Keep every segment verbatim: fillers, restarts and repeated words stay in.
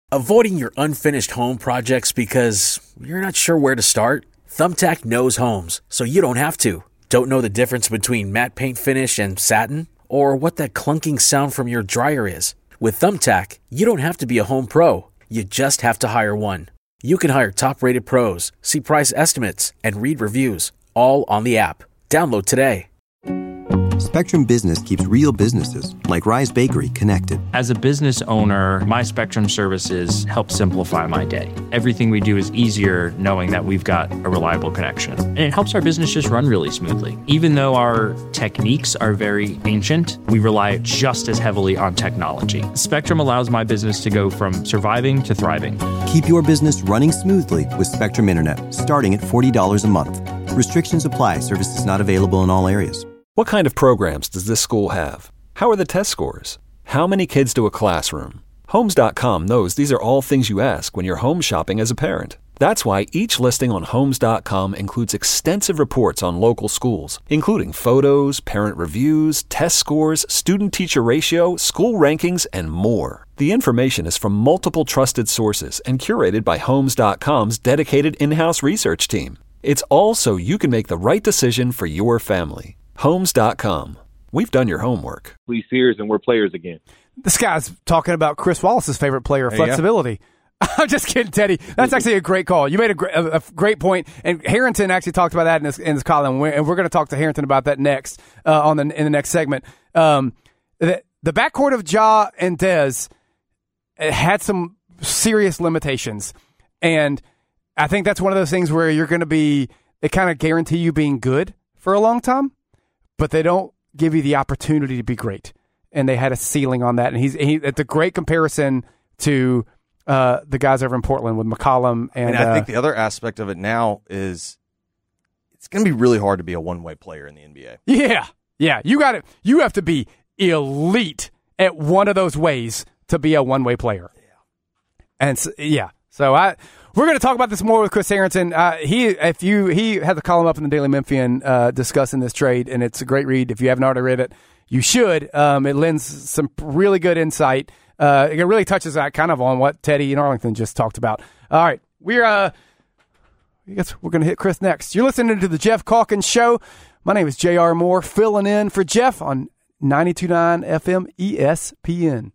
Avoiding your unfinished home projects because you're not sure where to start? Thumbtack knows homes, so you don't have to. Don't know the difference between matte paint finish and satin? Or what that clunking sound from your dryer is? With Thumbtack, you don't have to be a home pro. You just have to hire one. You can hire top-rated pros, see price estimates, and read reviews, all on the app. Download today. Spectrum Business keeps real businesses, like Rise Bakery, connected. As a business owner, my Spectrum services help simplify my day. Everything we do is easier knowing that we've got a reliable connection. And it helps our business just run really smoothly. Even though our techniques are very ancient, we rely just as heavily on technology. Spectrum allows my business to go from surviving to thriving. Keep your business running smoothly with Spectrum Internet, starting at forty dollars a month. Restrictions apply. Services not available in all areas. What kind of programs does this school have? How are the test scores? How many kids do a classroom? Homes dot com knows these are all things you ask when you're home shopping as a parent. That's why each listing on Homes dot com includes extensive reports on local schools, including photos, parent reviews, test scores, student-teacher ratio, school rankings, and more. The information is from multiple trusted sources and curated by Homes dot com's dedicated in-house research team. It's all so you can make the right decision for your family. Homes dot com. We've done your homework. Lee Sears, and we're players again. This guy's talking about Chris Wallace's favorite player, Hey, flexibility. Yeah. I'm just kidding, Teddy. That's actually a great call. You made a great, a, a great point, and Harrington actually talked about that in this, in this column, and we're going to talk to Harrington about that next uh, on the in the next segment. Um, the, the backcourt of Ja and Dez had some serious limitations, and I think that's one of those things where you're going to be, they kind of guarantee you being good for a long time, but they don't give you the opportunity to be great. And they had a ceiling on that. And he's he, it's a great comparison to uh, the guys over in Portland with McCollum. And, and I uh, think the other aspect of it now is it's going to be really hard to be a one-way player in the N B A. Yeah. Yeah. You got it. You have to be elite at one of those ways to be a one-way player. Yeah. And so, yeah. So I... We're going to talk about this more with Chris Harrington. Uh, he, if you, he had the column up in the Daily Memphian uh, discussing this trade, and it's a great read. If you haven't already read it, you should. Um, it lends some really good insight. Uh, it really touches that kind of on what Teddy and Arlington just talked about. All right, we're. Uh, I guess we're going to hit Chris next. You're listening to the Jeff Calkins Show. My name is J R Moore, filling in for Jeff on ninety-two point nine F M E S P N.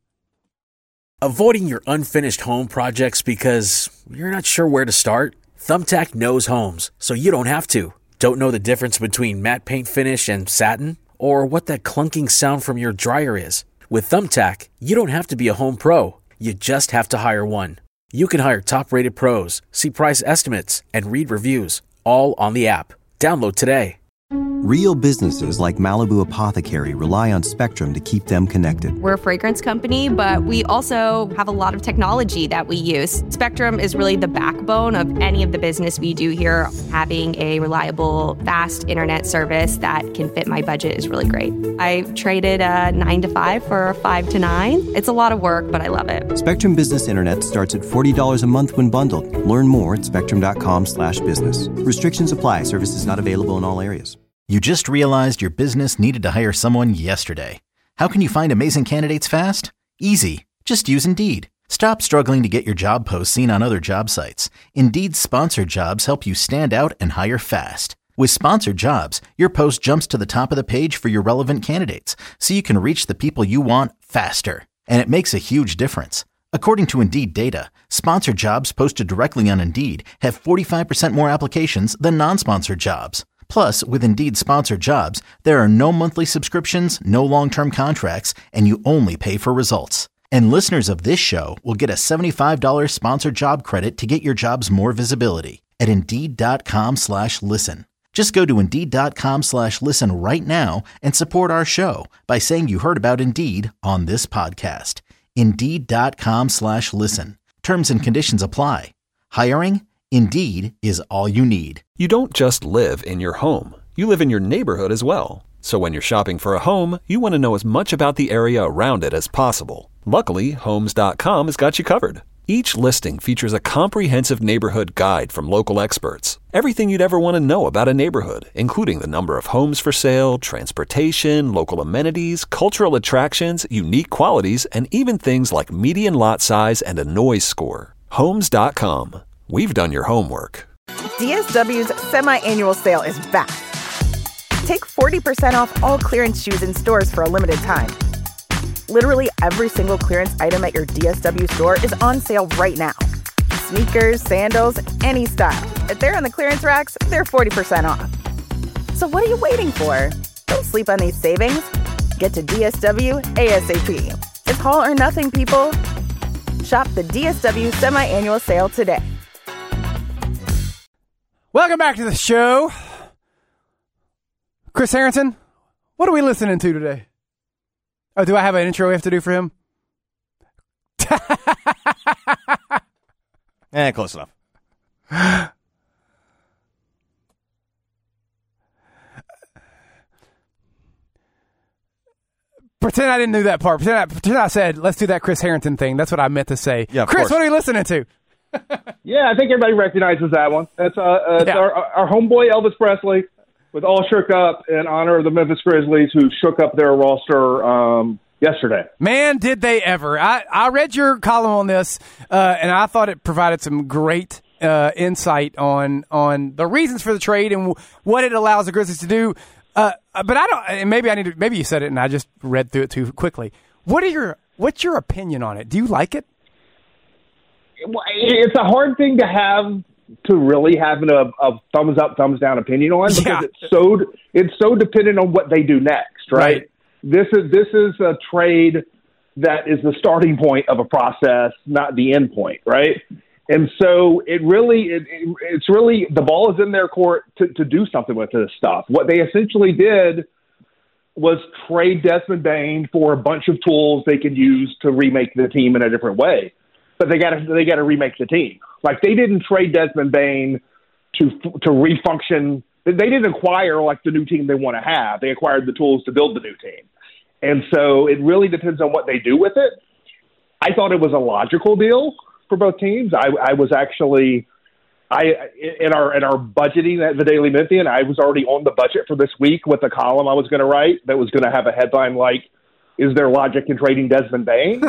Avoiding your unfinished home projects because you're not sure where to start? Thumbtack knows homes, so you don't have to. Don't know the difference between matte paint finish and satin? Or what that clunking sound from your dryer is? With Thumbtack, you don't have to be a home pro. You just have to hire one. You can hire top-rated pros, see price estimates, and read reviews, all on the app. Download today. Real businesses like Malibu Apothecary rely on Spectrum to keep them connected. We're a fragrance company, but we also have a lot of technology that we use. Spectrum is really the backbone of any of the business we do here. Having a reliable, fast internet service that can fit my budget is really great. I traded a nine to five for a five to nine. It's a lot of work, but I love it. Spectrum Business Internet starts at forty dollars a month when bundled. Learn more at spectrum.com slash business. Restrictions apply. Services not available in all areas. You just realized your business needed to hire someone yesterday. How can you find amazing candidates fast? Easy. Just use Indeed. Stop struggling to get your job posts seen on other job sites. Indeed's sponsored jobs help you stand out and hire fast. With sponsored jobs, your post jumps to the top of the page for your relevant candidates, so you can reach the people you want faster. And it makes a huge difference. According to Indeed data, sponsored jobs posted directly on Indeed have forty-five percent more applications than non-sponsored jobs. Plus, with Indeed sponsored jobs, there are no monthly subscriptions, no long-term contracts, and you only pay for results. And listeners of this show will get a seventy-five dollars sponsored job credit to get your jobs more visibility at Indeed.com slash listen. Just go to Indeed.com slash listen right now and support our show by saying you heard about Indeed on this podcast. Indeed.com slash listen. Terms and conditions apply. Hiring? Indeed is all you need. You don't just live in your home. You live in your neighborhood as well. So when you're shopping for a home, you want to know as much about the area around it as possible. Luckily, Homes dot com has got you covered. Each listing features a comprehensive neighborhood guide from local experts. Everything you'd ever want to know about a neighborhood, including the number of homes for sale, transportation, local amenities, cultural attractions, unique qualities, and even things like median lot size and a noise score. Homes dot com. We've done your homework. D S W's semi-annual sale is back. Take forty percent off all clearance shoes in stores for a limited time. Literally every single clearance item at your D S W store is on sale right now. Sneakers, sandals, any style. If they're on the clearance racks, they're forty percent off. So what are you waiting for? Don't sleep on these savings. Get to D S W ASAP. It's all or nothing, people. Shop the D S W semi-annual sale today. Welcome back to the show. Chris Harrington, what are we listening to today? Oh, do I have an intro we have to do for him? Eh, close enough. Pretend I didn't do that part. Pretend I, pretend I said, let's do that Chris Harrington thing. That's what I meant to say. Yeah, Chris, course. what are we listening to? Yeah, I think everybody recognizes that one. That's uh, uh, it's Yeah. our, our homeboy Elvis Presley with All Shook Up in honor of the Memphis Grizzlies, who shook up their roster um, yesterday. Man, did they ever. I, I read your column on this, uh, and I thought it provided some great uh, insight on on the reasons for the trade and w- what it allows the Grizzlies to do. Uh, but I don't. And maybe I need to. Maybe you said it, and I just read through it too quickly. What are your What's your opinion on it? Do you like it? It's a hard thing to have to really have a, a thumbs up, thumbs down opinion on because Yeah. it's so it's so dependent on what they do next, right? Right. This is this is a trade that is the starting point of a process, not the end point, right? And so it really it, it, it's really the ball is in their court to, to do something with this stuff. What they essentially did was trade Desmond Bane for a bunch of tools they can use to remake the team in a different way. But they got to they got to remake the team. Like they didn't trade Desmond Bane to to refunction. They didn't acquire like the new team they want to have. They acquired the tools to build the new team. And so it really depends on what they do with it. I thought it was a logical deal for both teams. I, I was actually I in our in our budgeting at the Daily Memphian, I was already on the budget for this week with a column I was going to write that was going to have a headline like, "Is there logic in trading Desmond Bane?"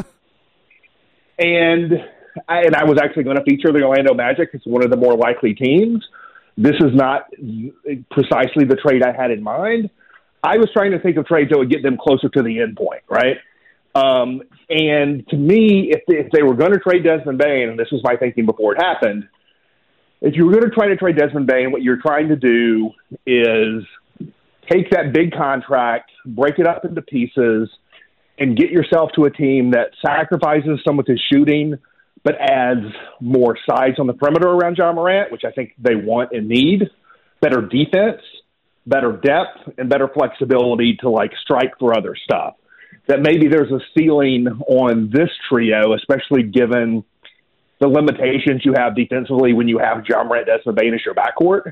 And I, and I was actually going to feature the Orlando Magic as one of the more likely teams. This is not precisely the trade I had in mind. I was trying to think of trades that would get them closer to the end point, right? Um, and to me, if they, if they were going to trade Desmond Bane, and this was my thinking before it happened, if you were going to try to trade Desmond Bane, what you're trying to do is take that big contract, break it up into pieces, and get yourself to a team that sacrifices some of his shooting, but adds more size on the perimeter around Ja Morant, which I think they want and need, better defense, better depth, and better flexibility to like strike for other stuff. That maybe there's a ceiling on this trio, especially given the limitations you have defensively when you have Ja Morant, Desmond Bane as your backcourt.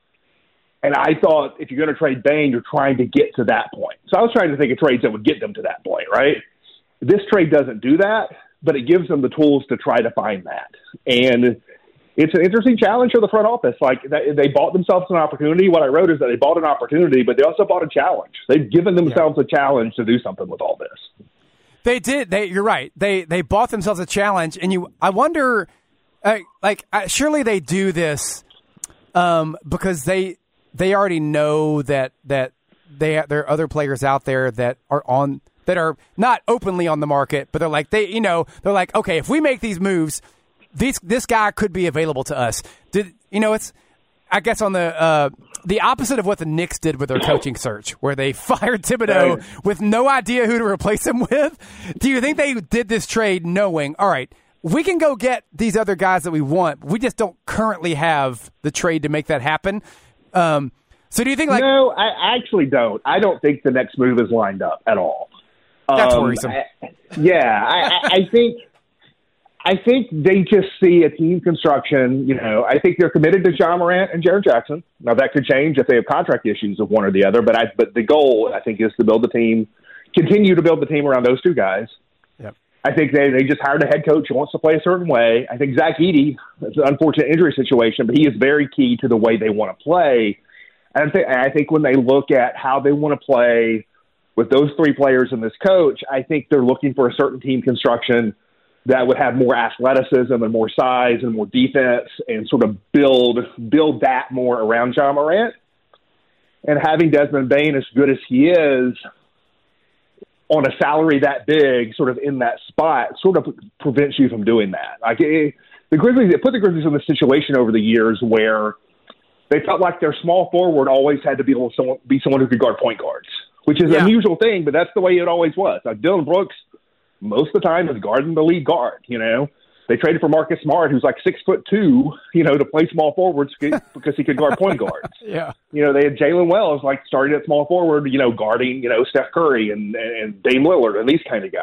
And I thought if you're going to trade Bane, you're trying to get to that point. So I was trying to think of trades that would get them to that point, right? This trade doesn't do that, but it gives them the tools to try to find that. And it's an interesting challenge for the front office. Like they bought themselves an opportunity. What I wrote is that they bought an opportunity, but they also bought a challenge. They've given themselves yeah. a challenge to do something with all this. They did. They, you're right. They they bought themselves a challenge, and you. I wonder, uh, like, uh, surely they do this um, because they they already know that that they there are other players out there that are on that are not openly on the market, but they're like they you know they're like, okay, if we make these moves, this this guy could be available to us. Did you know it's? I guess on the uh, the opposite of what the Knicks did with their coaching search, where they fired Thibodeau right. with no idea who to replace him with. Do you think they did this trade knowing, all right, we can go get these other guys that we want. We just don't currently have the trade to make that happen. Um, so do you think like no, I actually don't. I don't think the next move is lined up at all. That's um, worrisome. I, yeah, I, I think. I think they just see a team construction. You know, I think they're committed to Ja Morant and Jaren Jackson. Now that could change if they have contract issues of one or the other. But I, but the goal I think is to build the team, continue to build the team around those two guys. Yep. I think they, they just hired a head coach who wants to play a certain way. I think Zach Edey, it's an unfortunate injury situation, but he is very key to the way they want to play. And I think, I think when they look at how they want to play with those three players and this coach, I think they're looking for a certain team construction that would have more athleticism and more size and more defense and sort of build build that more around Ja Morant. And having Desmond Bane as good as he is on a salary that big, sort of in that spot, sort of prevents you from doing that. Like it, the Grizzlies, they put the Grizzlies in the situation over the years where they felt like their small forward always had to be able to someone, be someone who could guard point guards, which is yeah. an unusual thing, but that's the way it always was. Like Dylan Brooks, most of the time, is guarding the lead guard. You know, they traded for Marcus Smart, who's like six foot two, you know, to play small forwards because he could guard point guards. Yeah, you know, they had Jalen Wells like started at small forward, you know, guarding you know Steph Curry and and Dame Lillard and these kind of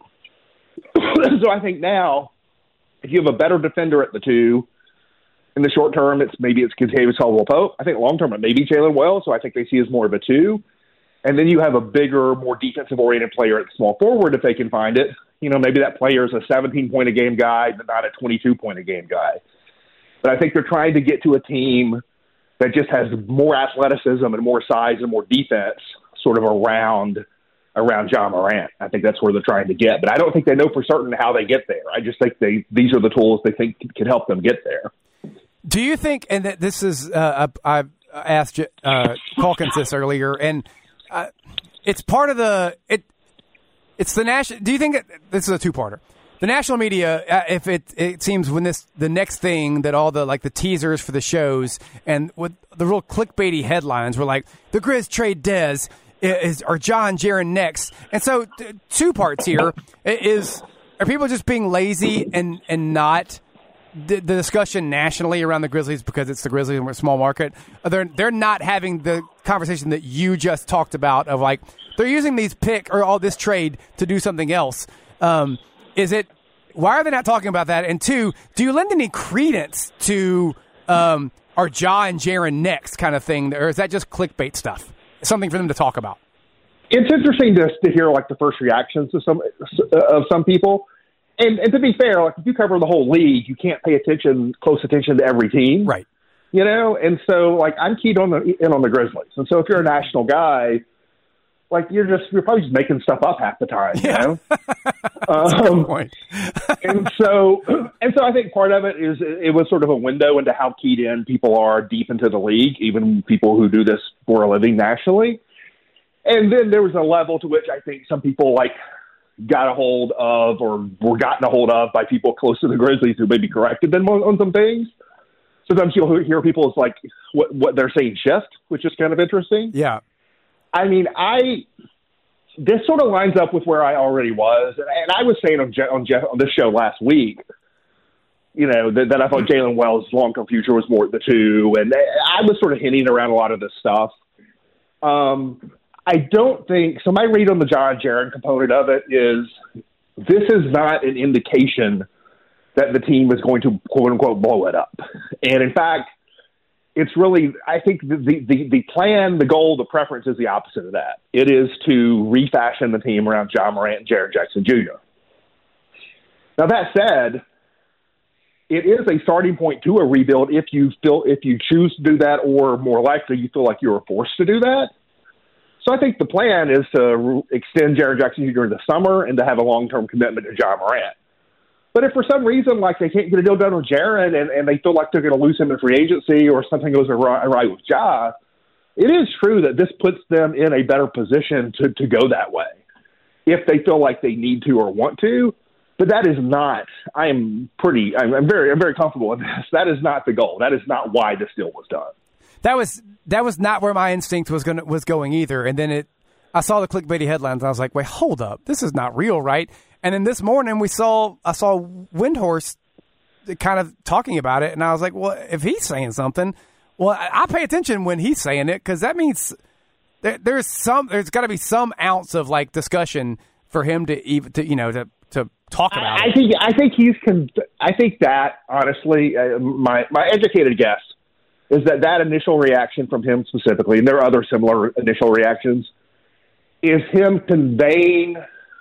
guys. So I think now, if you have a better defender at the two, in the short term, it's maybe it's Kentavious Caldwell-Pope. I think long term it may be Jalen Wells, so I think they see as more of a two. And then you have a bigger, more defensive-oriented player at the small forward if they can find it. You know, maybe that player is a seventeen-point-a-game guy, but not a twenty-two-point-a-game guy. But I think they're trying to get to a team that just has more athleticism and more size and more defense sort of around around Ja Morant. I think that's where they're trying to get. But I don't think they know for certain how they get there. I just think they these are the tools they think can help them get there. Do you think, and this is, uh, I asked uh, Calkins this earlier, and Uh, it's part of the it. It's the national. Do you think it, this is a two-parter? The national media, uh, if it it seems when this the next thing that all the like the teasers for the shows and with the real clickbaity headlines were like the Grizz trade Dez is or John Jaren next, and so t- two parts here is are people just being lazy and and not. The, the discussion nationally around the Grizzlies because it's the Grizzlies and we're a small market, they're they're not having the conversation that you just talked about of like they're using these pick or all this trade to do something else. Um, is it why are they not talking about that? And two, do you lend any credence to um, our Ja and Jaren next kind of thing, or is that just clickbait stuff? Something for them to talk about. It's interesting to to hear like the first reactions of some of some people. And, and to be fair, like if you cover the whole league, you can't pay attention, close attention to every team, right? You know, and so like I'm keyed on the in on the Grizzlies, and so if you're a national guy, like you're just you're probably just making stuff up half the time, you yeah. know. That's um, a good point. and so and so I think part of it is it was sort of a window into how keyed in people are deep into the league, even people who do this for a living nationally. And then there was a level to which I think some people like. got a hold of or were gotten a hold of by people close to the Grizzlies who maybe corrected them on, on some things. Sometimes you'll hear people it's like what, what they're saying shift, which is kind of interesting. Yeah. I mean, I this sort of lines up with where I already was. And, and I was saying on, Je- on, Jeff, on this show last week, you know, that, that I thought Jalen Wells' long-term future was more the two. And I was sort of hinting around a lot of this stuff. Um, I don't think – so my read on the John Jaren component of it is this is not an indication that the team is going to, quote-unquote, blow it up. And, in fact, it's really – I think the, the, the plan, the goal, the preference is the opposite of that. It is to refashion the team around Ja Morant and Jaren Jackson Junior Now, that said, it is a starting point to a rebuild if you feel if you choose to do that, or more likely you feel like you were forced to do that. So I think the plan is to re- extend Jaren Jackson Junior in the summer and to have a long-term commitment to Ja Morant. But if for some reason, like, they can't get a deal done with Jaren and, and they feel like they're going to lose him in free agency or something goes awry right with Ja, it is true that this puts them in a better position to, to go that way if they feel like they need to or want to. But that is not – I am pretty – I'm very I'm very comfortable with this. That is not the goal. That is not why this deal was done. That was that was not where my instinct was going was going either. And then it, I saw the clickbaity headlines. And I was like, wait, hold up, this is not real, right? And then this morning we saw I saw Windhorst kind of talking about it, and I was like, well, if he's saying something, well, I, I pay attention when he's saying it because that means there, there's some there's got to be some ounce of like discussion for him to even to you know to to talk about. I, it. I think I think he's con- I think that honestly, uh, my my educated guess is that that initial reaction from him specifically, and there are other similar initial reactions, is him conveying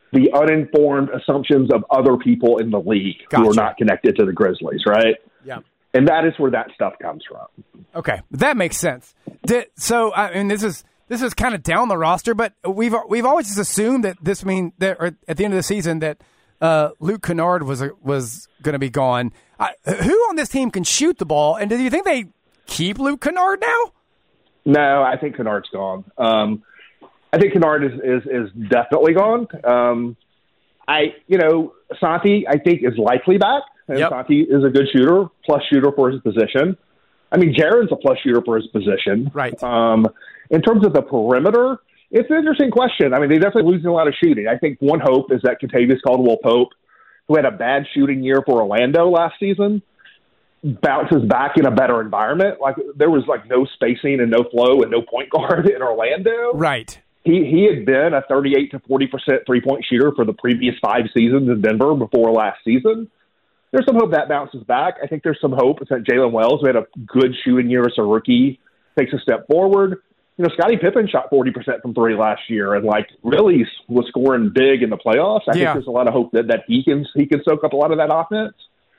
the uninformed assumptions of other people in the league Gotcha. who are not connected to the Grizzlies, right? Yeah. And that is where that stuff comes from. Okay, that makes sense. Did, so, I mean, this is this is kind of down the roster, but we've we've always just assumed that this mean that or at the end of the season that uh, Luke Kennard was was going to be gone. I, who on this team can shoot the ball? And do you think they keep Luke Kennard now? No, I think Kennard's gone. Um, I think Kennard is, is, is definitely gone. Um, I, you know, Santi, I think, is likely back. And yep. Santi is a good shooter, plus shooter for his position. I mean, Jaren's a plus shooter for his position. Right. Um, in terms of the perimeter, it's an interesting question. I mean, they're definitely losing a lot of shooting. I think one hope is that Kentavious Caldwell-Pope, who had a bad shooting year for Orlando last season, bounces back in a better environment. Like, there was, like, no spacing and no flow and no point guard in Orlando. Right. He he had been a thirty-eight to forty percent three-point shooter for the previous five seasons in Denver before last season. There's some hope that bounces back. I think there's some hope that Jalen Wells, who had a good shooting year as a rookie, takes a step forward. You know, Scottie Pippen shot forty percent from three last year and, like, really was scoring big in the playoffs. I yeah. think there's a lot of hope that, that he can he can soak up a lot of that offense.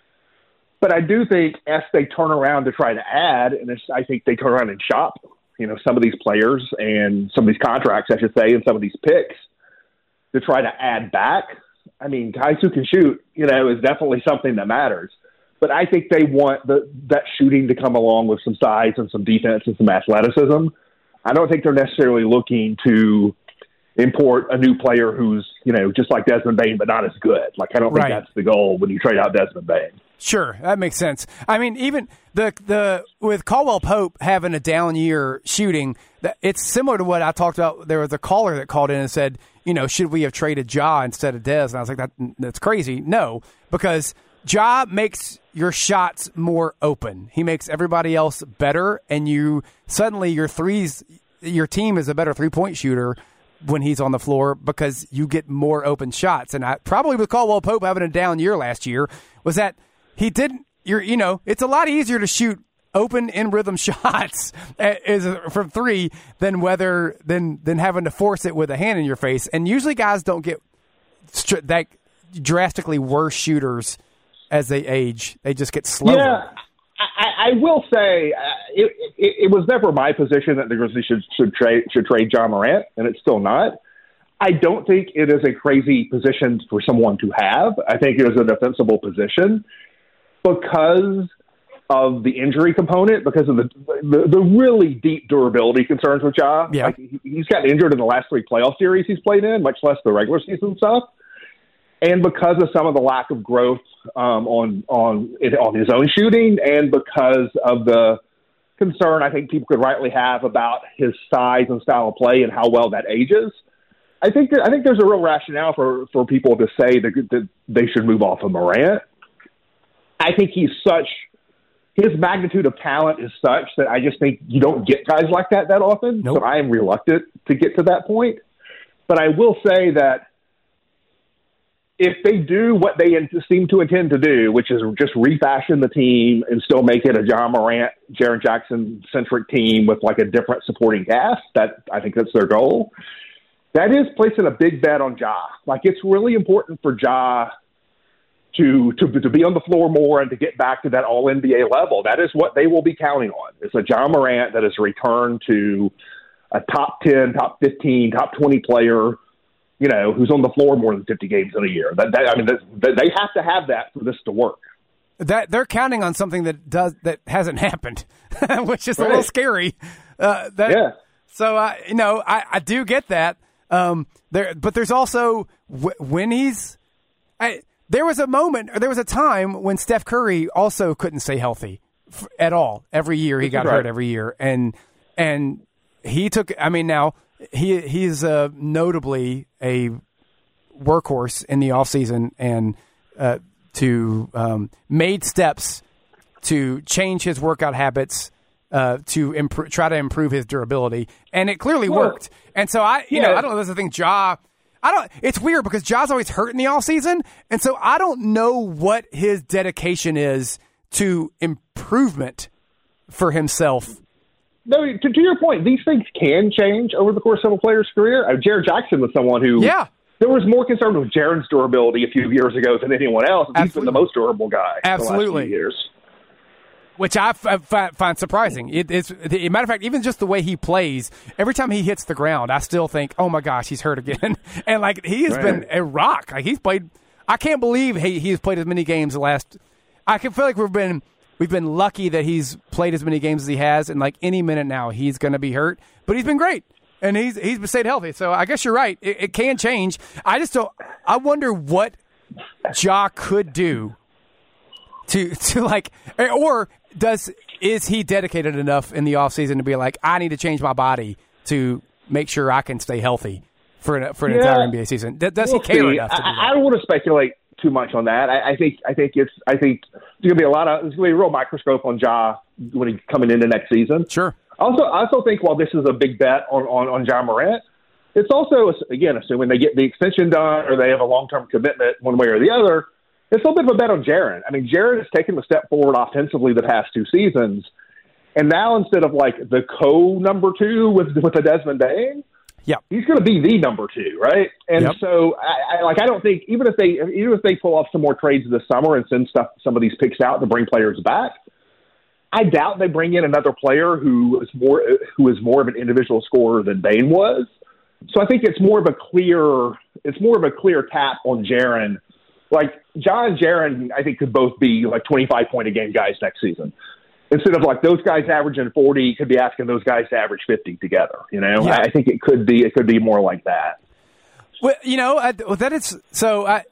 But I do think as they turn around to try to add, and it's, I think they turn around and shop, you know, some of these players and some of these contracts, I should say, and some of these picks to try to add back. I mean, guys who can shoot, you know, is definitely something that matters. But I think they want the, that shooting to come along with some size and some defense and some athleticism. I don't think they're necessarily looking to import a new player who's, you know, just like Desmond Bane, but not as good. Like, I don't think right. that's the goal when you trade out Desmond Bane. Sure, that makes sense. I mean, even the the with Caldwell Pope having a down year shooting, that it's similar to what I talked about. There was a caller that called in and said, you know, should we have traded Ja instead of Dez? And I was like, that that's crazy. No, because Ja makes your shots more open. He makes everybody else better, and you suddenly your threes, your team is a better three point shooter when he's on the floor because you get more open shots. And I probably with Caldwell Pope having a down year last year was that. He didn't. You're, you know, it's a lot easier to shoot open in rhythm shots is from three than whether than than having to force it with a hand in your face. And usually, guys don't get st- that drastically worse shooters as they age. They just get slower. Yeah, I, I will say uh, it, it, it was never my position that the Grizzlies should should trade should trade Ja Morant, and it's still not. I don't think it is a crazy position for someone to have. I think it is a defensible position. Because of the injury component, because of the, the the really deep durability concerns with Ja. Yeah. Like, he's gotten injured in the last three playoff series he's played in, much less the regular season stuff. And because of some of the lack of growth um, on on on his own shooting, and because of the concern I think people could rightly have about his size and style of play and how well that ages, I think that, I think there's a real rationale for, for people to say that, that they should move off of Morant. I think he's such – his magnitude of talent is such that I just think you don't get guys like that that often. Nope. So I am reluctant to get to that point. But I will say that if they do what they seem to intend to do, which is just refashion the team and still make it a Ja Morant, Jaren Jackson-centric team with like a different supporting cast, that I think that's their goal, that is placing a big bet on Ja. Like, it's really important for Ja – To, to to be on the floor more and to get back to that all N B A level. That is what they will be counting on. It's a Ja Morant that has returned to a top ten, top fifteen, top twenty player, you know, who's on the floor more than fifty games in a year. That, that I mean, that, that they have to have that for this to work. That they're counting on something that does that hasn't happened, which is right. a little scary. Uh, that, yeah. So uh, you know, I, I do get that. Um, there, but there's also w- when he's. I, There was a moment, or there was a time when Steph Curry also couldn't stay healthy f- at all. Every year he got right. hurt every year, and and he took. I mean, now he he's uh, notably a workhorse in the offseason and uh, to um, made steps to change his workout habits uh, to improve, try to improve his durability, and it clearly well, worked. And so I, you yeah. know, I don't know. There's a thing, Ja. I don't. It's weird because Ja's always hurt in the offseason, and so I don't know what his dedication is to improvement for himself. No, to, to your point, these things can change over the course of a player's career. Uh, Jaren Jackson was someone who, yeah. there was more concern with Jaren's durability a few years ago than anyone else. He's Absolutely. been the most durable guy. Absolutely. The last few years. Which I f- f- find surprising. It, it's, as a matter of fact, even just the way he plays, every time he hits the ground, I still think, oh, my gosh, he's hurt again. And, like, he has right. been a rock. Like, he's played – I can't believe he, he's played as many games the last – I can feel like we've been we've been lucky that he's played as many games as he has, and, like, any minute now he's going to be hurt. But he's been great, and he's he's stayed healthy. So I guess you're right. It, it can change. I just don't – I wonder what Ja could do to, to like – or – Does is he dedicated enough in the offseason to be like, I need to change my body to make sure I can stay healthy for an, for an yeah. entire N B A season? Does, does we'll he care see. enough to do that? I, I don't want to speculate too much on that. I, I think I think it's I think there's gonna be a lot of there's gonna be a real microscope on Ja when he's coming into next season. Sure. Also, I also think while this is a big bet on on, on Ja Morant, it's also again assuming they get the extension done or they have a long term commitment one way or the other. It's a little bit of a bet on Jaren. I mean, Jaren has taken a step forward offensively the past two seasons, and now instead of like the co number two with with a Desmond Bane, yeah, he's going to be the number two, right? And yep. so, I, I like I don't think even if they even if they pull off some more trades this summer and send stuff some of these picks out to bring players back, I doubt they bring in another player who is more who is more of an individual scorer than Bane was. So I think it's more of a clear it's more of a clear tap on Jaren. Like, Ja and Jaren, I think, could both be, like, twenty-five point a game guys next season. Instead of, like, those guys averaging forty, could be asking those guys to average fifty together, you know? Yeah. I think it could be it could be more like that. Well, you know, I, well, that is – so I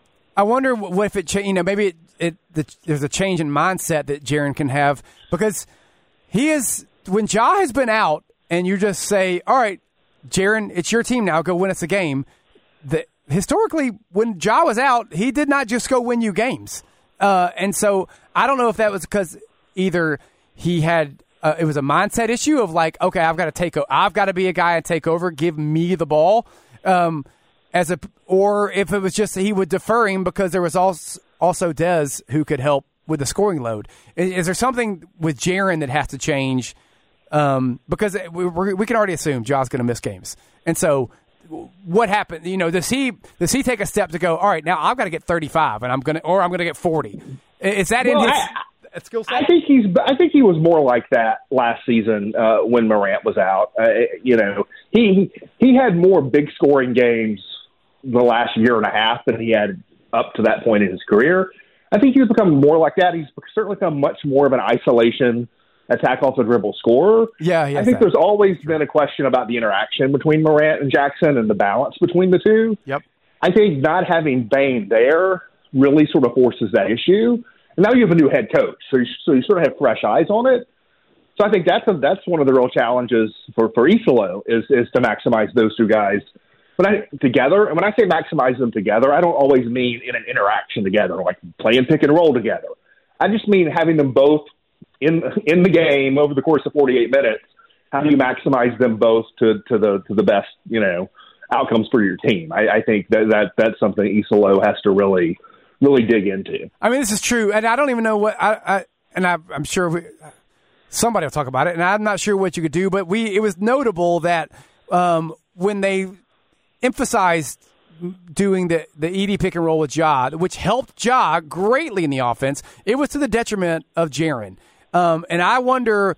I wonder what if it – you know, maybe it, it the, there's a change in mindset that Jaren can have because he is – when Ja has been out and you just say, all right, Jaren, it's your team now, go win us a game, the historically, when Ja was out, he did not just go win you games. Uh, and so I don't know if that was because either he had uh, it was a mindset issue of like, okay, I've got to take, o- I've got to be a guy and take over, give me the ball, um, as a, or if it was just he would defer him because there was also also Dez who could help with the scoring load. Is, is there something with Jaren that has to change? Um, because we, we can already assume Ja's going to miss games, and so. What happened? You know, does he does he take a step to go? All right, now I've got to get thirty-five, and I'm gonna, or I'm gonna get forty. Is that well, in his I, skill set? I think he's. I think he was more like that last season uh, when Morant was out. Uh, you know, he he had more big scoring games the last year and a half than he had up to that point in his career. I think he's become more like that. He's certainly become much more of an isolation attack off the dribble scorer. Yeah, yeah. I think there's always been a question about the interaction between Morant and Jackson and the balance between the two. Yep. I think not having Bane there really sort of forces that issue. And now you have a new head coach, so you, so you sort of have fresh eyes on it. So I think that's a, that's one of the real challenges for for Isolo is is to maximize those two guys. When I together, and when I say maximize them together, I don't always mean in an interaction together, like playing pick and roll together. I just mean having them both in in the game over the course of forty-eight minutes. How do you maximize them both to, to the to the best, you know, outcomes for your team? I, I think that, that that's something Isolo has to really really dig into. I mean, this is true, and I don't even know what I, I and I, I'm sure we, somebody will talk about it, and I'm not sure what you could do, but we it was notable that um, when they emphasized doing the, the Edey pick and roll with Ja, which helped Ja greatly in the offense, it was to the detriment of Jaren. Um, and I wonder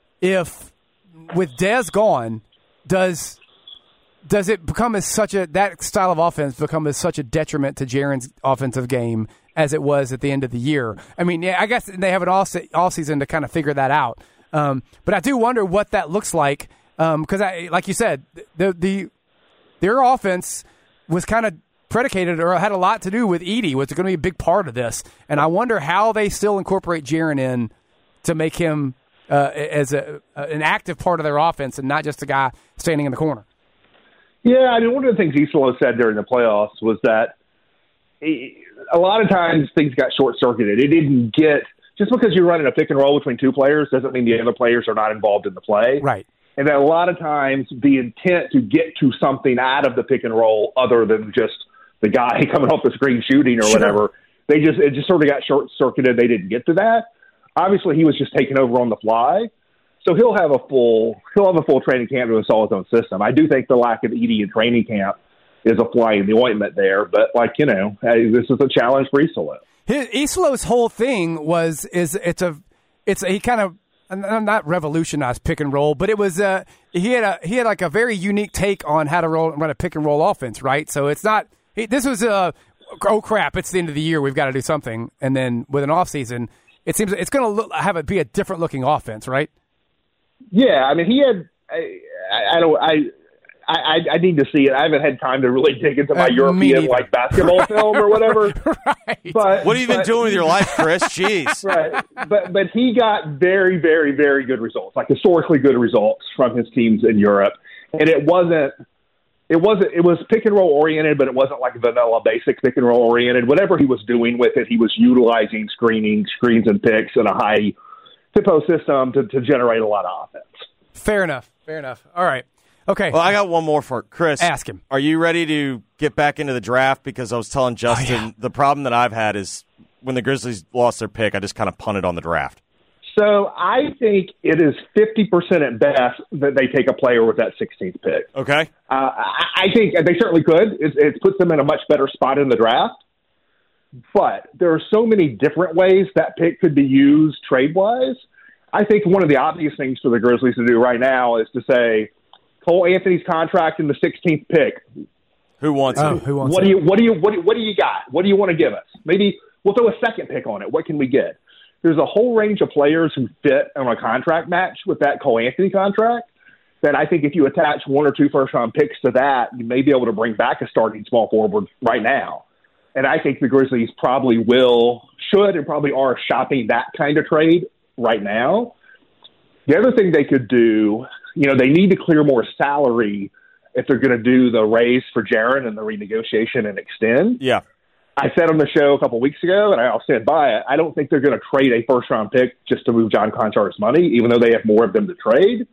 if with Dez gone, does does it become as such a that style of offense become as such a detriment to Jaren's offensive game as it was at the end of the year? I mean, yeah, I guess they have an all se- all season to kind of figure that out. Um, but I do wonder what that looks like because, um, like you said, the the their offense was kind of predicated or had a lot to do with Edey. Was going to be a big part of this, and I wonder how they still incorporate Jaren in to make him uh, as a, an active part of their offense and not just a guy standing in the corner. Yeah, I mean, one of the things Isolo said during the playoffs was that he, a lot of times things got short-circuited. It didn't get – just because you're running a pick and roll between two players doesn't mean the other players are not involved in the play. Right. And that a lot of times the intent to get to something out of the pick and roll other than just the guy coming off the screen shooting or sure. whatever, they just it just sort of got short-circuited. They didn't get to that. Obviously, he was just taking over on the fly, so he'll have a full he'll have a full training camp to install his own system. I do think the lack of Edey in training camp is a fly in the ointment there. But, like, you know, hey, this is a challenge for Iserlohn. Iserlohn's whole thing was is it's a it's a, he kind of not revolutionized pick and roll, but it was uh he had a he had like a very unique take on how to roll run a pick and roll offense, right? So it's not he, this was a oh crap, it's the end of the year, we've got to do something, and then with an off season, it seems it's going to have it be a different looking offense, right? Yeah, I mean he had I, I, I don't I. I, I need to see it. I haven't had time to really dig into my uh, European like basketball right, film or whatever. Right. But what have you been but, doing with your life, Chris? Jeez. Right. But but he got very very very good results, like historically good results from his teams in Europe, and it wasn't. It wasn't. It was pick and roll oriented, but it wasn't like vanilla basic pick and roll oriented. Whatever he was doing with it, he was utilizing screening, screens, and picks in a high tempo system to, to generate a lot of offense. Fair enough. Fair enough. All right. Okay. Well, I got one more for Chris. Ask him. Are you ready to get back into the draft? Because I was telling Justin, oh, yeah. the problem that I've had is when the Grizzlies lost their pick, I just kind of punted on the draft. So I think it is fifty percent at best that they take a player with that sixteenth pick. Okay. Uh, I, I think they certainly could. It, it puts them in a much better spot in the draft. But there are so many different ways that pick could be used trade-wise. I think one of the obvious things for the Grizzlies to do right now is to say, Cole Anthony's contract in the sixteenth pick. Who wants oh, it? Who wants what it? do you what do you what do, what do you got? What do you want to give us? Maybe we'll throw a second pick on it. What can we get? There's a whole range of players who fit on a contract match with that Cole Anthony contract that I think if you attach one or two first round picks to that, you may be able to bring back a starting small forward right now. And I think the Grizzlies probably will, should, and probably are shopping that kind of trade right now. The other thing they could do, you know, they need to clear more salary if they're going to do the raise for Jaren and the renegotiation and extend. Yeah. I said on the show a couple of weeks ago, and I'll stand by it, I don't think they're going to trade a first-round pick just to move John Konchar's money, even though they have more of them to trade.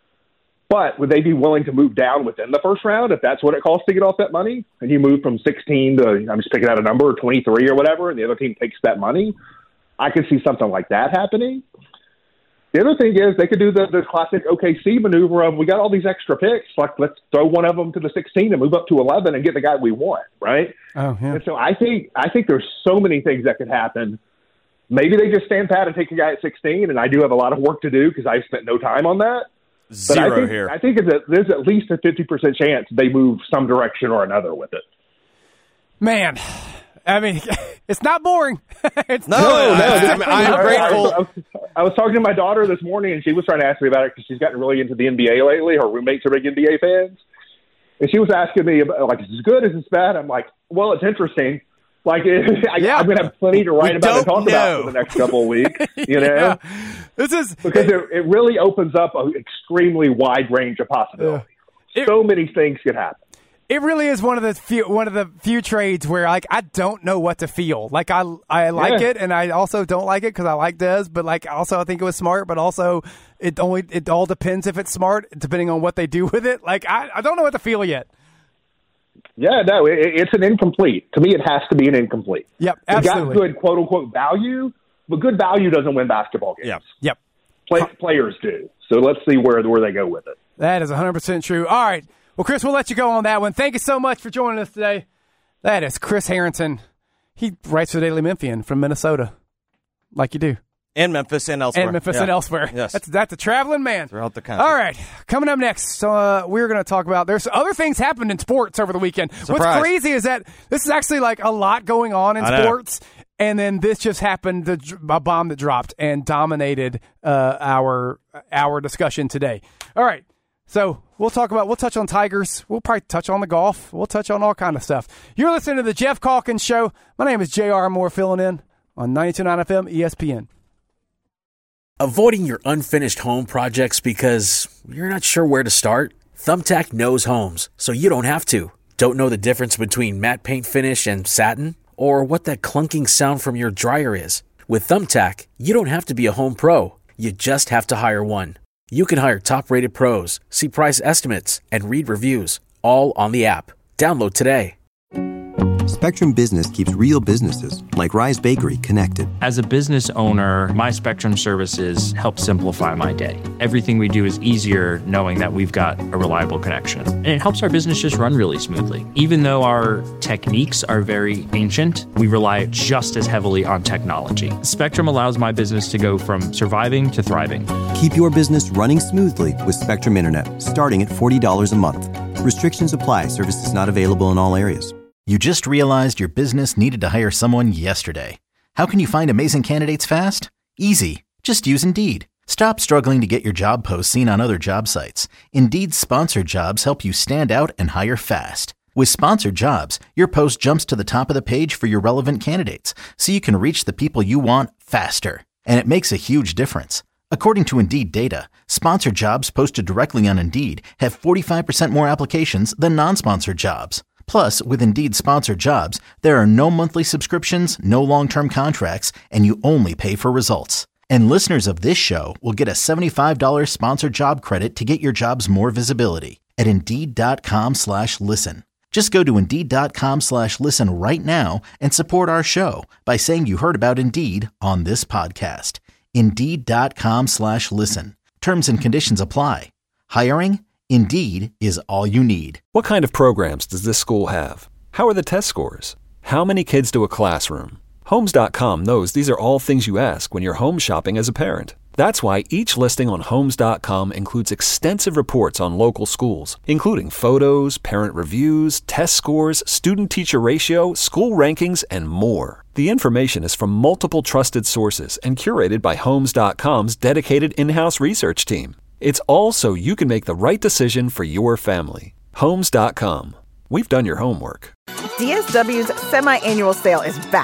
But would they be willing to move down within the first round if that's what it costs to get off that money? And you move from sixteen to, I'm just picking out a number, twenty-three or whatever, and the other team takes that money? I could see something like that happening. The other thing is they could do the, the classic O K C maneuver of, we got all these extra picks, like let's throw one of them to the sixteen and move up to eleven and get the guy we want, right? Oh, yeah. And so I think I think there's so many things that could happen. Maybe they just stand pat and take a guy at sixteen, and I do have a lot of work to do because I've spent no time on that. Zero but I think, here. I think it's a, there's at least a fifty percent chance they move some direction or another with it. Man, I mean, it's not boring. it's no, no, no. I mean, I'm grateful. I, I, was, I was talking to my daughter this morning, and she was trying to ask me about it because she's gotten really into the N B A lately. Her roommates are big N B A fans. And she was asking me, about, like, is this good? Is this bad? I'm like, well, it's interesting. Like, I, yeah. I'm going to have plenty to write we about and talk know. about for the next couple of weeks, you know? yeah. This is Because it, it really opens up an extremely wide range of possibilities. Yeah. It, so many things could happen. It really is one of the few one of the few trades where like I don't know what to feel. Like I I like yeah. it, and I also don't like it because I like Dez, but like also I think it was smart, but also it only it all depends if it's smart depending on what they do with it. Like I, I don't know what to feel yet. Yeah, no, it, it's an incomplete. To me, it has to be an incomplete. Yep, absolutely. It got good quote unquote value, but good value doesn't win basketball games. Yep, yep. Play, players do. So let's see where where they go with it. That is one hundred percent true. All right. Well, Chris, we'll let you go on that one. Thank you so much for joining us today. That is Chris Harrington. He writes for Daily Memphian from Minnesota, like you do. And Memphis and elsewhere. And Memphis yeah. and elsewhere. Yes. That's, that's a traveling man. Throughout the country. All right. Coming up next, so, uh, we're going to talk about, there's other things happened in sports over the weekend. Surprise. What's crazy is that this is actually like a lot going on in I sports. Know. And then this just happened, the, a bomb that dropped and dominated uh, our our discussion today. All right. So we'll talk about, we'll touch on Tigers. We'll probably touch on the golf. We'll touch on all kind of stuff. You're listening to the Jeff Calkins Show. My name is J R Moore, filling in on ninety-two point nine F M E S P N. Avoiding your unfinished home projects because you're not sure where to start? Thumbtack knows homes, so you don't have to. Don't know the difference between matte paint finish and satin? Or what that clunking sound from your dryer is? With Thumbtack, you don't have to be a home pro. You just have to hire one. You can hire top-rated pros, see price estimates, and read reviews, all on the app. Download today. Spectrum Business keeps real businesses, like Rise Bakery, connected. As a business owner, my Spectrum services help simplify my day. Everything we do is easier knowing that we've got a reliable connection. And it helps our business just run really smoothly. Even though our techniques are very ancient, we rely just as heavily on technology. Spectrum allows my business to go from surviving to thriving. Keep your business running smoothly with Spectrum Internet, starting at forty dollars a month. Restrictions apply. Services not available in all areas. You just realized your business needed to hire someone yesterday. How can you find amazing candidates fast? Easy. Just use Indeed. Stop struggling to get your job posts seen on other job sites. Indeed's sponsored jobs help you stand out and hire fast. With sponsored jobs, your post jumps to the top of the page for your relevant candidates, so you can reach the people you want faster. And it makes a huge difference. According to Indeed data, sponsored jobs posted directly on Indeed have forty-five percent more applications than non-sponsored jobs. Plus, with Indeed sponsored jobs, there are no monthly subscriptions, no long-term contracts, and you only pay for results. And listeners of this show will get a seventy-five dollars sponsored job credit to get your jobs more visibility at Indeed.com slash listen. Just go to Indeed.com slash listen right now and support our show by saying you heard about Indeed on this podcast. Indeed.com slash listen. Terms and conditions apply. Hiring? Indeed is all you need. What kind of programs does this school have? How are the test scores? How many kids do a classroom? Homes dot com knows these are all things you ask when you're home shopping as a parent. That's why each listing on Homes dot com includes extensive reports on local schools, including photos, parent reviews, test scores, student-teacher ratio, school rankings, and more. The information is from multiple trusted sources and curated by Homes dot com's dedicated in-house research team. It's all so you can make the right decision for your family. Homes dot com. We've done your homework. D S W's semi-annual sale is back.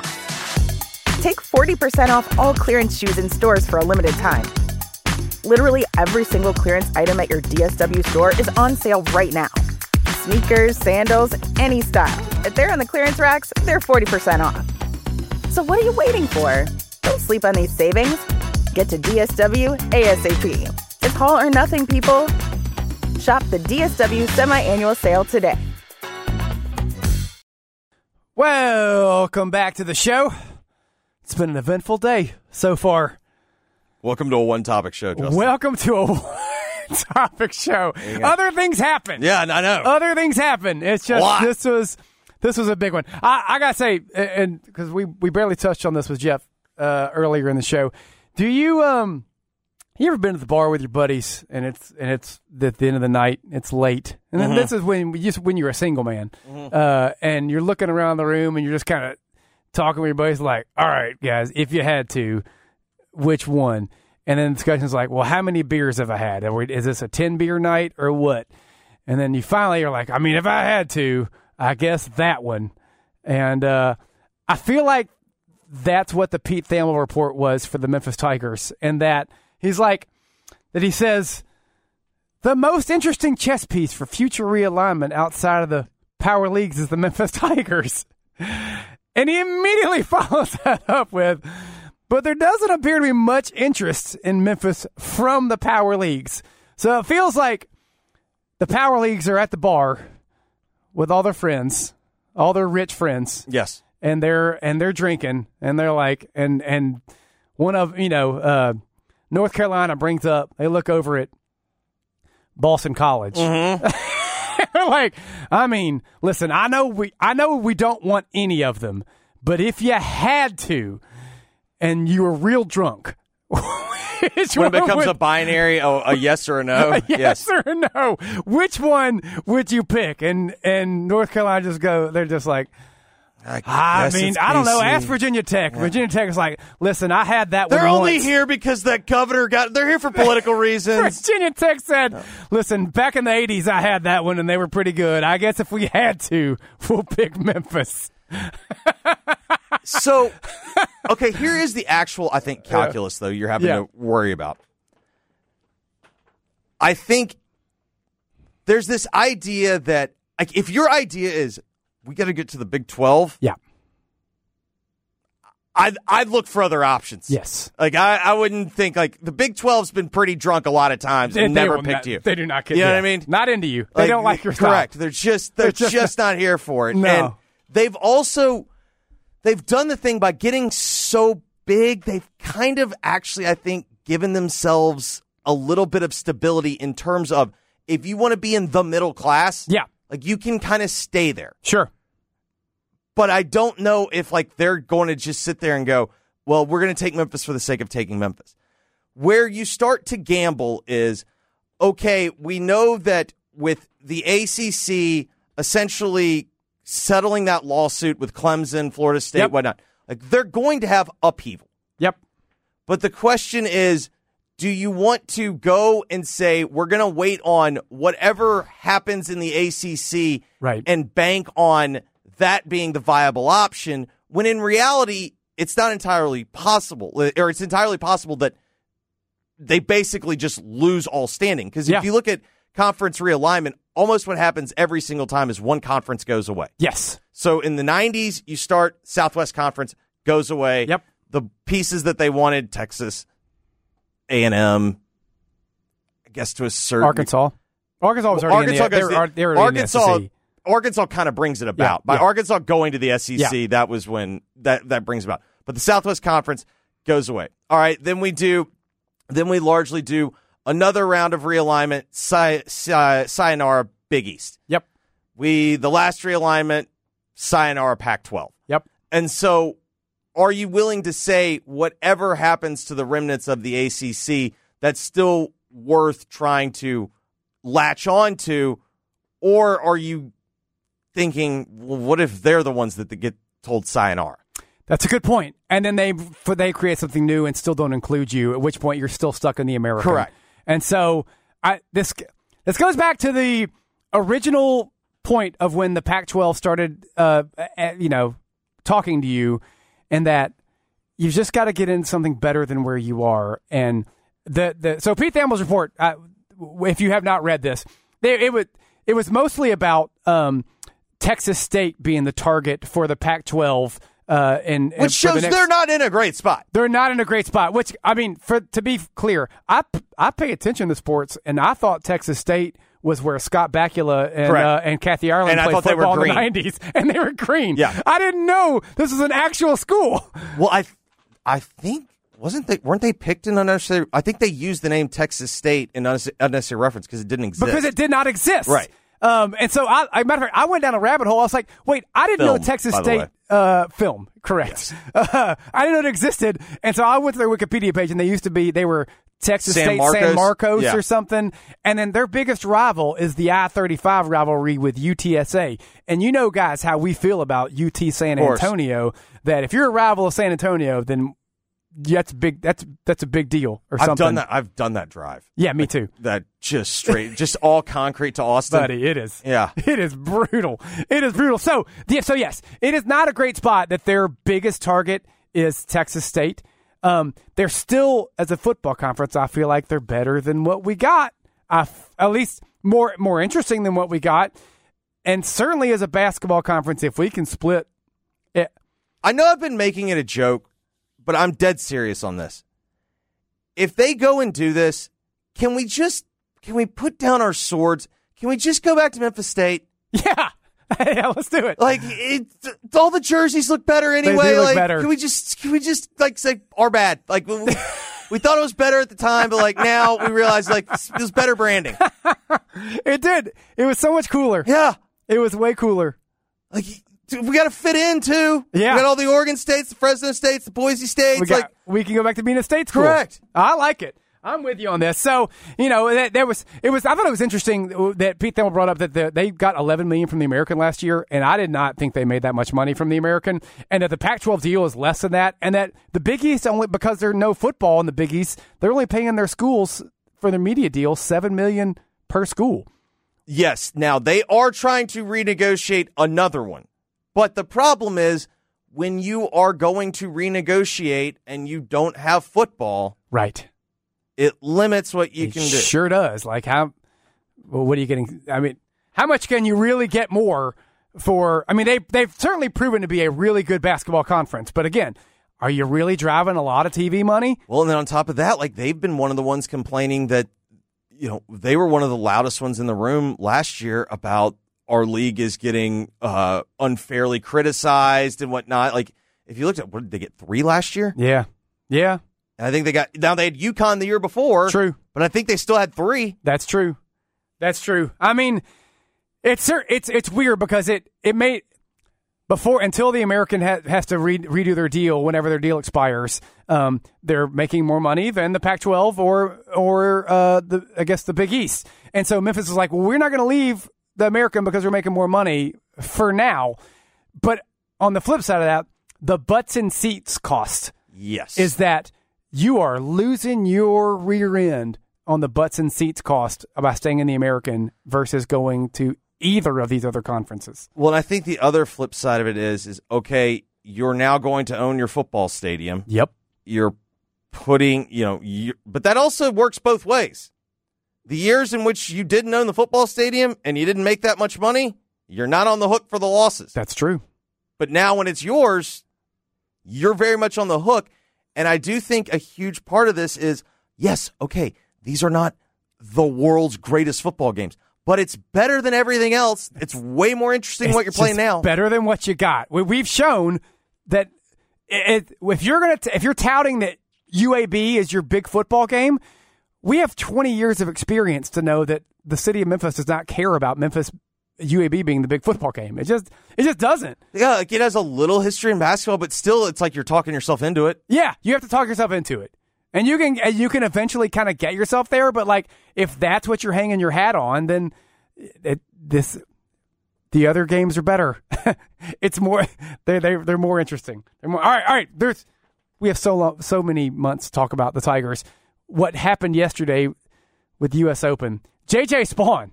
Take forty percent off all clearance shoes in stores for a limited time. Literally every single clearance item at your D S W store is on sale right now. Sneakers, sandals, any style. If they're on the clearance racks, they're forty percent off. So what are you waiting for? Don't sleep on these savings. Get to D S W ASAP. It's all or nothing, people. Shop the D S W semi-annual sale today. Welcome back to the show. It's been an eventful day so far. Welcome to a one-topic show, Justin. Welcome to a one-topic show. Other things happen. Yeah, I know. Other things happen. It's just What? this was this was a big one. I, I gotta say, and because we we barely touched on this with Jeff uh, earlier in the show. Do you um? You ever been to the bar with your buddies and it's and it's at the end of the night, it's late, and then Mhm. this is when you just when you're a single man, Mhm. uh, and you're looking around the room and you're just kind of talking with your buddies like, all right, guys, if you had to, which one? And then the discussion's like, well, how many beers have I had? Are we- Is this a ten beer night or what? And then you finally are like, I mean, if I had to, I guess that one. And uh, I feel like that's what the Pete Thamel report was for the Memphis Tigers, and that. He's like, that he says, the most interesting chess piece for future realignment outside of the power leagues is the Memphis Tigers. And he immediately follows that up with, but there doesn't appear to be much interest in Memphis from the power leagues. So it feels like the power leagues are at the bar with all their friends, all their rich friends. Yes. And they're, and they're drinking, and they're like, and, and one of, you know, uh, North Carolina brings up, they look over at Boston College. Mm-hmm. They're like, I mean, listen, I know we I know we don't want any of them, but if you had to and you were real drunk, when it becomes would, a binary, a, a yes or a no. a yes, yes or a no, which one would you pick? And and North Carolina just go, they're just like, I, I mean, I don't know. Ask Virginia Tech. Yeah. Virginia Tech is like, listen, I had that they're one only once. here because that governor got, they're here for political reasons. Virginia Tech said, listen, back in the eighties, I had that one, and they were pretty good. I guess if we had to, we'll pick Memphis. So, okay, here is the actual, I think, calculus, though, you're having Yeah. to worry about. I think there's this idea that, like, if your idea is, we got to get to the Big twelve. Yeah. I'd, I'd look for other options. Yes. Like, I, I wouldn't think, like, the Big twelve's been pretty drunk a lot of times and They never will picked not- you. They do not get You know yeah. what I mean? Not into you. They don't like your style. Correct. They're just, they're, They're just, just- not here for it. No. And they've also they've done the thing by getting so big. They've kind of actually, I think, given themselves a little bit of stability in terms of if you want to be in the middle class, yeah, like you can kind of stay there. Sure. But I don't know if like they're going to just sit there and go, well, we're going to take Memphis for the sake of taking Memphis. Where you start to gamble is, okay, we know that with the A C C essentially settling that lawsuit with Clemson, Florida State, yep. whatnot, like they're going to have upheaval. Yep. But the question is, do you want to go and say, we're going to wait on whatever happens in the A C C right. and bank on that being the viable option, when in reality, it's not entirely possible, or it's entirely possible that they basically just lose all standing. Because if yeah. you look at conference realignment, almost what happens every single time is one conference goes away. Yes. So in the nineties, you start Southwest Conference, goes away. Yep. The pieces that they wanted, Texas, A and M, I guess to a certain... Arkansas. Arkansas was already Arkansas in the, goes they were, to, they were Arkansas, in the S E C. Arkansas kind of brings it about. Yeah, By yeah. Arkansas going to the S E C, yeah. that was when that, that brings about. But the Southwest Conference goes away. All right, then we do, then we largely do another round of realignment, say, say, sayonara Big East. Yep. We, the last realignment, sayonara Pac twelve. Yep. And so are you willing to say whatever happens to the remnants of the A C C, that's still worth trying to latch on to, or are you thinking, well, what if they're the ones that get told sayonara? That's a good point. And then they for they create something new and still don't include you, at which point you're still stuck in the American. Correct. And so I this this goes back to the original point of when the Pac twelve started, uh, you know, talking to you, and that you've just got to get in something better than where you are. And the the so Pete Thamel's report, uh, if you have not read this, they, it was it was mostly about um, Texas State being the target for the Pac twelve. Uh, and, and which shows the next, they're not in a great spot. They're not in a great spot. Which I mean, for to be clear, I I pay attention to sports, and I thought Texas State was where Scott Bakula and uh, and Kathy Ireland and played football in the green. nineties, and they were green. Yeah, I didn't know this was an actual school. Well, I I think wasn't they weren't they picked in unnecessary? I think they used the name Texas State in unnecessary reference because it didn't exist. Because it did not exist, right? Um, and so, I, I, matter of fact, I went down a rabbit hole. I was like, wait, I didn't film, know Texas State uh, film, correct. Yes. Uh, I didn't know it existed. And so I went to their Wikipedia page, and they used to be, they were Texas San State Marcos? San Marcos yeah. or something. And then their biggest rival is the I thirty-five rivalry with U T S A. And you know, guys, how we feel about U T San Antonio, that if you're a rival of San Antonio, then that's big. That's that's a big deal, or something. I've done that. I've done that drive. Yeah, me too. That just straight, just all concrete to Austin, buddy. It is. Yeah, it is brutal. It is brutal. So, yeah, so yes, it is not a great spot that their biggest target is Texas State. Um, they're still, as a football conference, I feel like they're better than what we got. Uh, at least more more interesting than what we got, and certainly as a basketball conference, if we can split it. I know I've been making it a joke, but I'm dead serious on this. If they go and do this, can we just, can we put down our swords? Can we just go back to Memphis State? Yeah. Yeah, let's do it. Like, it, all the jerseys look better anyway. They do look like, better. Can we just, can we just, like, say, our bad? Like, we, we thought it was better at the time, but, like, now we realize, like, it was better branding. It did. It was so much cooler. Yeah. It was way cooler. Like, we got to fit in, too. Yeah. We got all the Oregon States, the Fresno States, the Boise States. We, got, like, we can go back to being a state school. Correct. I like it. I'm with you on this. So, you know, that, that was, it was, I thought it was interesting that Pete Thamel brought up that the, they got eleven million dollars from the American last year, and I did not think they made that much money from the American, and that the Pac twelve deal is less than that, and that the Big East, only because there's no football in the Big East, they're only paying their schools for their media deal seven million dollars per school. Yes. Now, they are trying to renegotiate another one, but the problem is when you are going to renegotiate and you don't have football. Right. It limits what you it can do. Sure does. Like, how, well, what are you getting? I mean, how much can you really get more for? I mean, they, they've certainly proven to be a really good basketball conference. But again, are you really driving a lot of T V money? Well, and then on top of that, like, they've been one of the ones complaining that, you know, they were one of the loudest ones in the room last year about our league is getting uh, unfairly criticized and whatnot. Like, if you looked at, what did they get, three last year? Yeah. Yeah. And I think they got, now they had UConn the year before. True. But I think they still had three. That's true. That's true. I mean, it's it's it's weird because it, it made, before, until the American ha, has to re, redo their deal whenever their deal expires, um, they're making more money than the Pac twelve or, or uh, the I guess, the Big East. And so Memphis is like, well, we're not going to leave the American because we're making more money for now. But on the flip side of that, the butts and seats cost yes. is that you are losing your rear end on the butts and seats cost by staying in the American versus going to either of these other conferences. Well, and I think the other flip side of it is, is okay, you're now going to own your football stadium. Yep. You're putting, you know, you, but that also works both ways. The years in which you didn't own the football stadium and you didn't make that much money, you're not on the hook for the losses. That's true. But now when it's yours, you're very much on the hook. And I do think a huge part of this is, yes, okay, these are not the world's greatest football games, but it's better than everything else. It's way more interesting It's what you're playing now. Better than what you got. We, we've shown that it, if you're gonna, if you're touting that U A B is your big football game, we have twenty years of experience to know that the city of Memphis does not care about Memphis U A B being the big football game. It just, it just doesn't. Yeah, like it has a little history in basketball, but still, it's like you're talking yourself into it. Yeah, you have to talk yourself into it. And you can you can eventually kind of get yourself there, but like if that's what you're hanging your hat on, then it, this the other games are better. It's more they they they're more interesting. They're more all right. All right, there's we have so long, so many months to talk about the Tigers. What happened yesterday with the U S Open? J J Spawn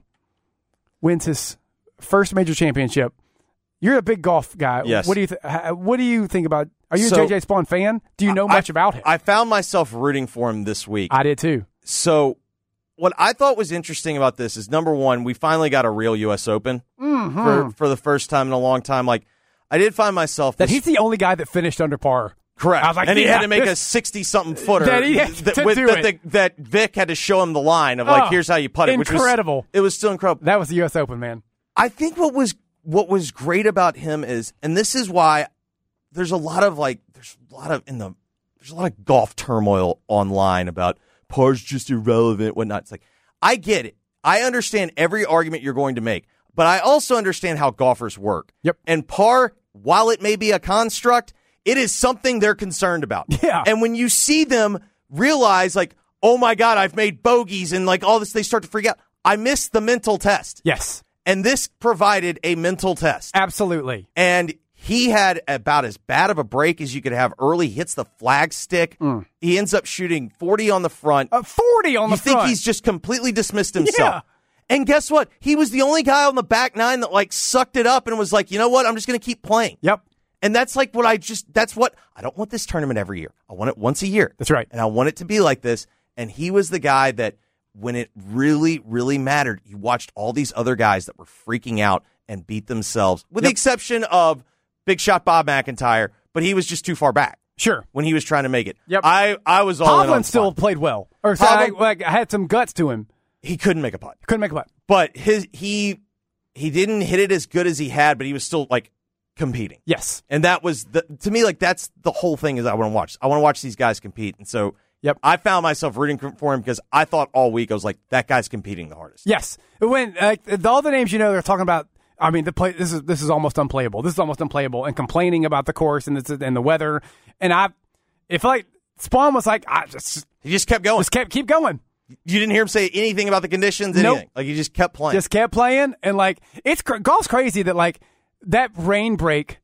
wins his first major championship. You're a big golf guy. Yes. What do you th- What do you think about? Are you So, a J J Spawn fan? Do you know I, much about him? I found myself rooting for him this week. I did too. So what I thought was interesting about this is, number one, we finally got a real U S Open Mm-hmm. for, for the first time in a long time. Like, I did find myself... That this, he's the only guy that finished under par. Correct. I was like, and he yeah, had to make this- a sixty-something footer That he had that, to with, do that, it. the, that Vic had to show him the line of, like, Oh, here's how you putt it. Which incredible. Was, it was still incredible. That was the U S Open, man. I think what was what was great about him is, and this is why there's a lot of like there's a lot of in the there's a lot of golf turmoil online about par's just irrelevant, whatnot. It's like, I get it. I understand every argument you're going to make, but I also understand how golfers work. Yep. And par, while it may be a construct, it is something they're concerned about. Yeah. And when you see them realize, like, oh my God, I've made bogeys and like all this, they start to freak out. I missed the mental test. Yes. And this provided a mental test. Absolutely. And he had about as bad of a break as you could have early. He hits the flag stick. Mm. He ends up shooting forty on the front. Uh, forty on you the think front. he's just completely dismissed himself. Yeah. And guess what? He was the only guy on the back nine that like sucked it up and was like, you know what? I'm just going to keep playing. Yep. And that's like what I just, that's what, I don't want this tournament every year. I want it once a year. That's right. And I want it to be like this. And he was the guy that when it really, really mattered, you watched all these other guys that were freaking out and beat themselves, with Yep. the exception of Big Shot Bob McIntyre, but he was just too far back. Sure. When he was trying to make it. Yep. I, I was all in on Hovland still Spawn. played well. Or so I, Hovland- like, I had some guts to him. He couldn't make a putt. Couldn't make a putt. But his he he didn't hit it as good as he had, but he was still like competing. Yes. And that was the to me, like that's the whole thing is I want to watch. I want to watch these guys compete. And so Yep. I found myself rooting for him because I thought all week I was like, that guy's competing the hardest. Yes. When uh, all the names you know they're talking about, I mean, the play. This is this is almost unplayable. This is almost unplayable, and complaining about the course and the, and the weather. And I, if like Spawn was like, I just He just kept going. just kept keep going. You didn't hear him say anything about the conditions, Nope. anything. Like he just kept playing. Just kept playing, and like it's cr- golf's crazy that like that rain break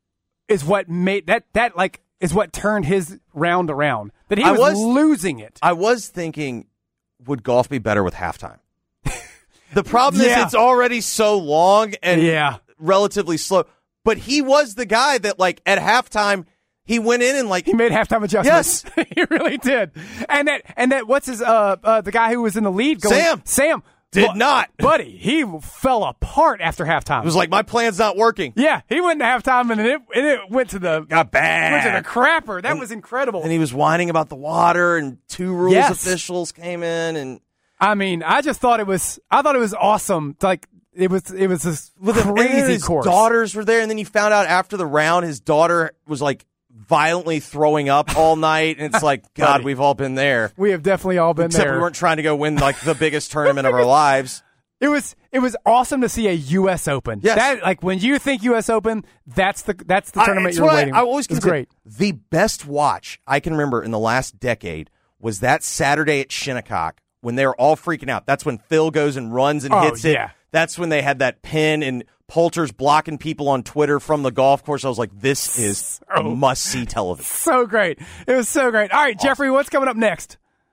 is what made that that like is what turned his round around. That he I was, was- losing it. I was thinking, would golf be better with halftime? The problem Yeah. is it's already so long and Yeah. relatively slow. But he was the guy that, like, at halftime, he went in and, like, He made halftime adjustments. Yes. he really did. And that and that what's his uh, uh the guy who was in the lead going Sam. Sam Did Bu- not. buddy. He fell apart after halftime. it was like, my plan's not working. yeah, he went to halftime and it and it went to the Got bad. went to the crapper. That was incredible. And he was whining about the water, and two rules Yes. officials came in, and I mean, I just thought it was I thought it was awesome. Like It was it was this With a- and then crazy his course. daughters were there, and then you found out after the round his daughter was like violently throwing up all night, and it's like, God, we've all been there. We have definitely all been Except there. we weren't trying to go win like the biggest tournament of our lives. It was it was awesome to see a U S Open. Yes. That, like when you think U S Open, that's the that's the tournament I, you're what waiting. I, I always it was consider great. The best watch I can remember in the last decade was that Saturday at Shinnecock when they were all freaking out. That's when Phil goes and runs and Oh, hits it. yeah. That's when they had that pin and Poulter's blocking people on Twitter from the golf course. I was like, this is So- must-see television. So great. It was so great. All right, Jeffrey, what's coming up next?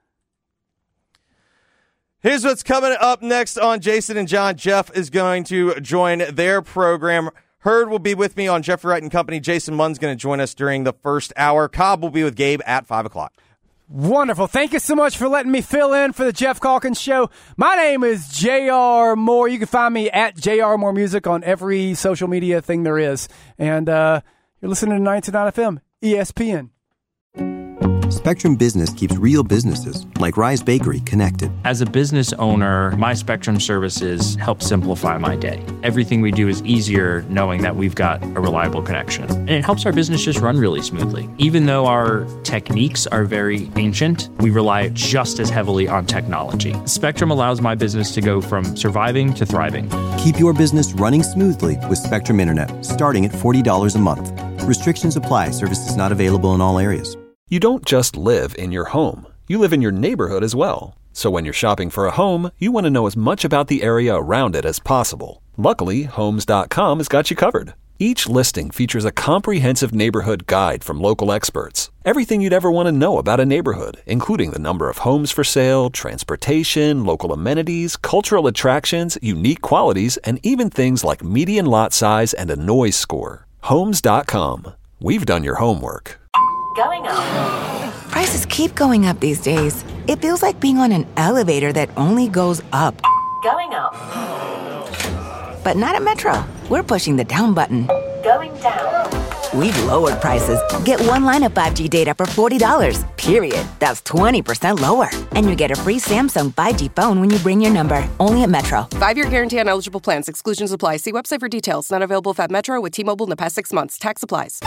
Here's what's coming up next on Jason and John. Jeff is going to join their program. Hurd will be with me on Jeffrey Wright and Company. Jason Munn's going to join us during the first hour. Cobb will be with Gabe at five o'clock. Wonderful. Thank you so much for letting me fill in for the Jeff Calkins Show. My name is J R Moore. You can find me at J R Moore Music on every social media thing there is. And uh, you're listening to ninety-two point nine F M, E S P N. Spectrum Business keeps real businesses, like Rise Bakery, connected. As a business owner, my Spectrum services help simplify my day. Everything we do is easier knowing that we've got a reliable connection. And it helps our business just run really smoothly. Even though our techniques are very ancient, we rely just as heavily on technology. Spectrum allows my business to go from surviving to thriving. Keep your business running smoothly with Spectrum Internet, starting at forty dollars a month. Restrictions apply. Services not available in all areas. You don't just live in your home. You live in your neighborhood as well. So when you're shopping for a home, you want to know as much about the area around it as possible. Luckily, Homes dot com has got you covered. Each listing features a comprehensive neighborhood guide from local experts. Everything you'd ever want to know about a neighborhood, including the number of homes for sale, transportation, local amenities, cultural attractions, unique qualities, and even things like median lot size and a noise score. Homes dot com. We've done your homework. Going up. Prices keep going up these days. It feels like being on an elevator that only goes up. Going up. But not at Metro. We're pushing the down button. Going down. We've lowered prices. Get one line of five G data for forty dollars. Period. That's twenty percent lower. And you get a free Samsung five G phone when you bring your number. Only at Metro. Five-year guarantee on eligible plans. Exclusions apply. See website for details. Not available at Metro with T-Mobile in the past six months. Tax applies.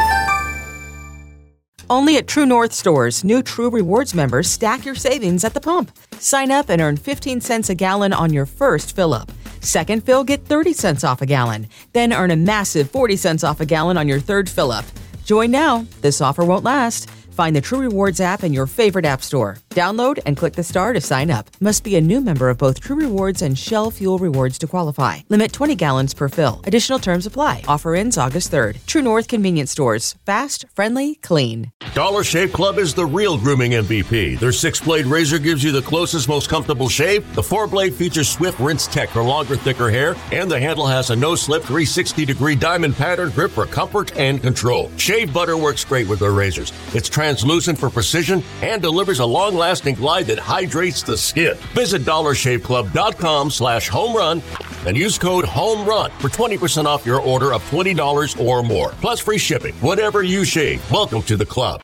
Only at True North stores, new True Rewards members stack your savings at the pump. Sign up and earn fifteen cents a gallon on your first fill-up. Second fill, get thirty cents off a gallon. Then earn a massive forty cents off a gallon on your third fill-up. Join now. This offer won't last. Find the True Rewards app in your favorite app store. Download and click the star to sign up. Must be a new member of both True Rewards and Shell Fuel Rewards to qualify. Limit twenty gallons per fill. Additional terms apply. Offer ends August third. True North Convenience Stores. Fast, friendly, clean. Dollar Shave Club is the real grooming M V P. Their six-blade razor gives you the closest, most comfortable shave. The four-blade features Swift Rinse Tech for longer, thicker hair. And the handle has a no-slip three hundred sixty degree diamond pattern grip for comfort and control. Shave butter works great with their razors. It's translucent for precision and delivers a long-lasting glide that hydrates the skin. Visit dollar shave club dot com slash home run and use code HOMERUN for twenty percent off your order of twenty dollars or more. Plus free shipping. Whatever you shave, welcome to the club.